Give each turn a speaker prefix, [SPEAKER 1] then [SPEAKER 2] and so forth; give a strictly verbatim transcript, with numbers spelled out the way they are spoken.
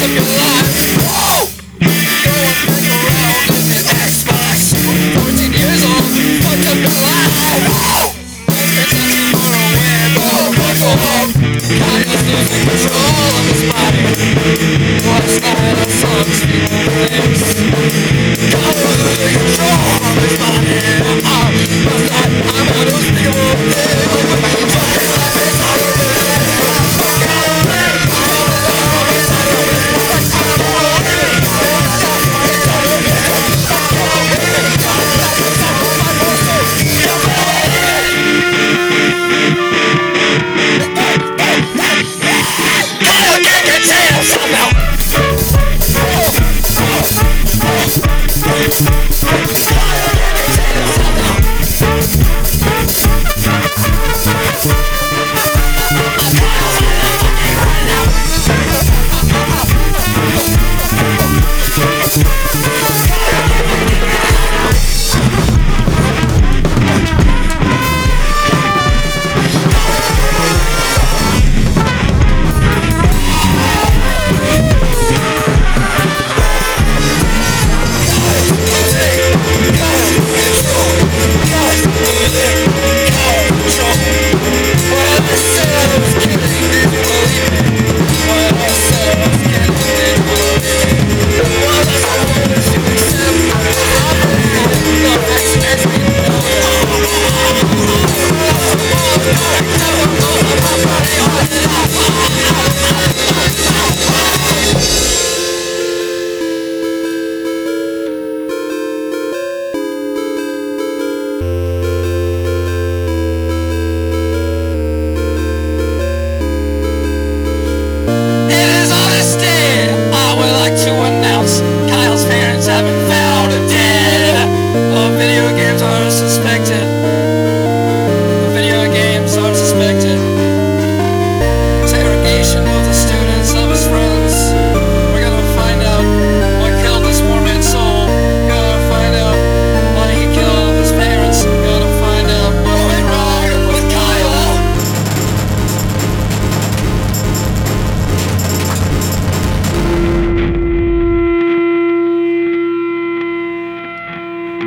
[SPEAKER 1] of your life. Whoa! Xbox, fourteen years old, fucked up your life. Whoa! It's not tomorrow when both buckle up. Kanye's losing control of his body. Last night I saw him speaking things. Kanye losing control of his body. Oh, last night I'm an unspeakable thing. We'll be right back.